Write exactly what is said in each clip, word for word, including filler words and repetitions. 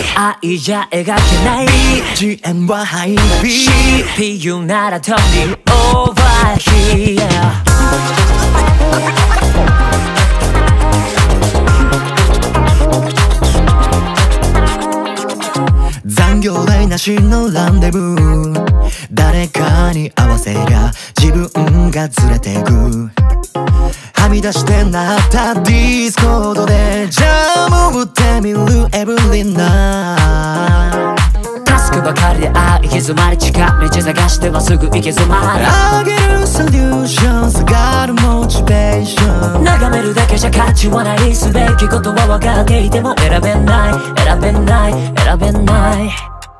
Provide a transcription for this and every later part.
愛じゃ描けないジーエム はハイナビシーピーユー ならトニーオーバーヒア残業代なしのランデブー誰かに合わせりゃ自分がずれてくはみ出してなったディスコードでジャム打ってみるエブリナイタスクばかりであ行き詰まり近道探してはすぐ行き詰まるあげるソリューション下がるモチベーション眺めるだけじゃ価値はないすべきことは分かっていても選べない選べない選べない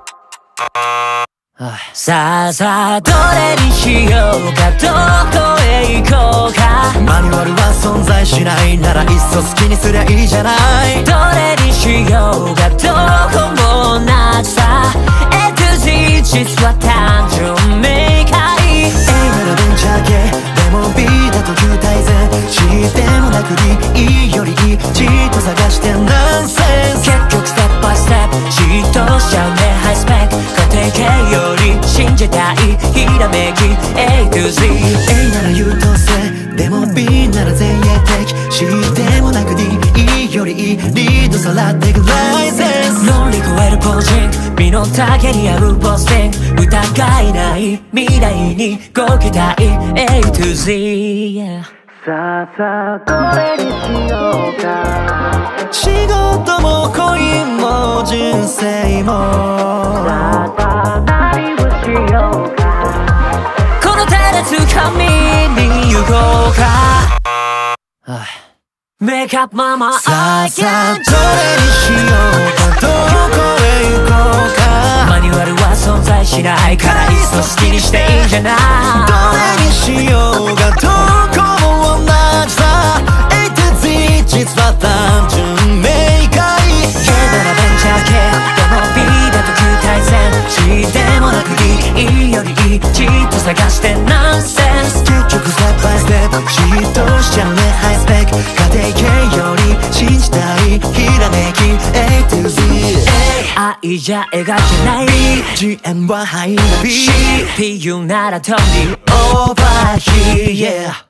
さあさあどれにしようかどこへ行こうかマニュアルは存在しないならいっそ好きにすりゃいいじゃないどれにしようかどこも同じさ A to Z 実は単純明快 A ならベンチャー系でも B だと旧大前 C でもなく D いいよりいいじっと探してナンセンス結局ステップバイステップじっとしちゃうねハイスペック家庭系より信じたいひらめき A to Z A なら優等生でも B なら前衛的 C でもなく D いいよりいいリードさらってくライセンス乗り越えるポージング身の丈に合うポスティング疑いない未来にご期待 A to Z さあさあどれにしようか仕事も恋も人生もさあさあ何をしようかこの手で掴みに行こうかメイクアップママさあさあどれにしようかどこへ行こうかマニュアルは存在しないからいっそ好きにしていいんじゃないどれにしようかどこも同じさ A to Z 実は単純明快 K ならベンチャー系でも B だと旧大戦 C でもなく D いいよりいいじっと探してナンセンス結局ステップバイステップじっとしちゃうねハイスペック家庭系より信じたいひらめき A to Z 愛じゃ描けないジーエム はハイナビシーピーユー ならトニーオーバーヒー、yeah